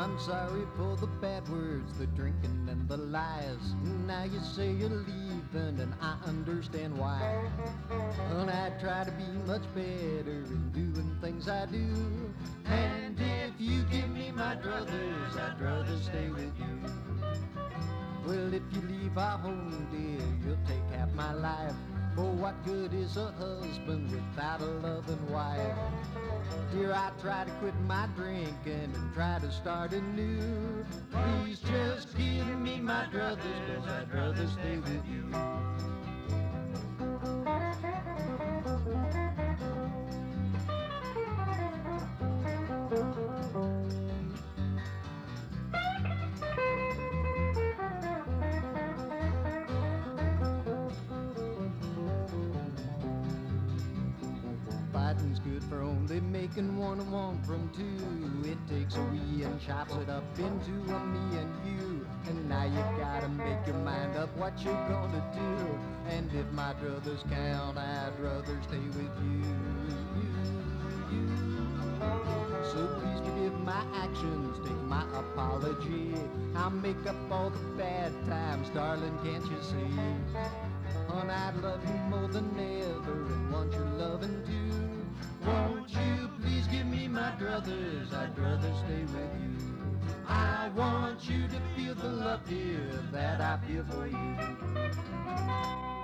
I'm sorry for the bad words, the drinking and the lies. Now you say you're leaving and I understand why. And I try to be much better in doing things I do. And if you give me my druthers, I'd rather stay with you. Well, if you leave our home, dear, you'll take half my life. For what good is a husband without a loving wife? Dear, I try to quit my drinking and try to start anew. Please just give me my druthers, 'cause I'd rather stay with you. Fighting's good for only making one and one from two. It takes a we and chops it up into a me and you. And now you gotta make your mind up what you're gonna do. And if my druthers count, I'd rather stay with you. So please forgive my actions, take my apology. I'll make up all the bad times, darling, can't you see? And I'd love you more than ever and want your loving too. Won't you please give me my druthers, I'd rather stay with you. I want you to feel the love, dear, that I feel for you.